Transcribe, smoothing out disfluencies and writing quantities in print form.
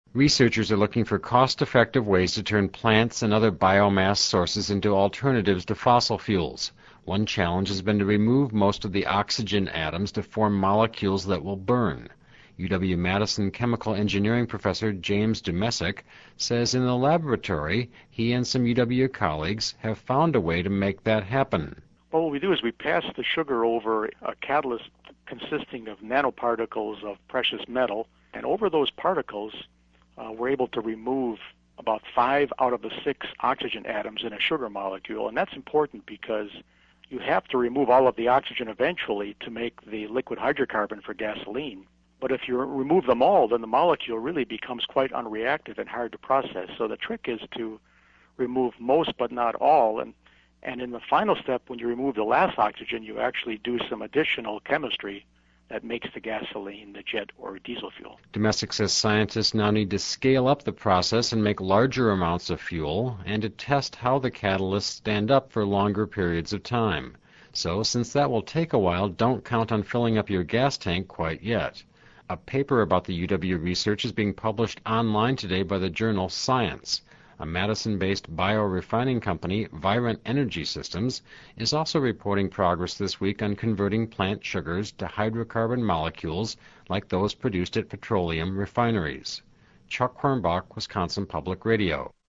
Researchers are looking for cost-effective ways to turn plants and other biomass sources into alternatives to fossil fuels. One challenge has been to remove most of the oxygen atoms to form molecules that will burn. UW-Madison chemical engineering professor James Dumesic says in the laboratory he and some UW colleagues have found a way to make that happen. Well, what we do is we pass the sugar over a catalyst consisting of nanoparticles of precious metal, and over those particles we're able to remove about 5 out of the 6 oxygen atoms in a sugar molecule, and that's important because you have to remove all of the oxygen eventually to make the liquid hydrocarbon for gasoline. But if you remove them all, then the molecule really becomes quite unreactive and hard to process. So the trick is to remove most but not all, and in the final step, when you remove the last oxygen, you actually do some additional chemistry that makes the gasoline, the jet, or diesel fuel. Dumesic says scientists now need to scale up the process and make larger amounts of fuel, and to test how the catalysts stand up for longer periods of time. So, since that will take a while, don't count on filling up your gas tank quite yet. A paper about the UW research is being published online today by the journal Science. A Madison-based biorefining company, Virent Energy Systems, is also reporting progress this week on converting plant sugars to hydrocarbon molecules like those produced at petroleum refineries. Chuck Hornbach, Wisconsin Public Radio.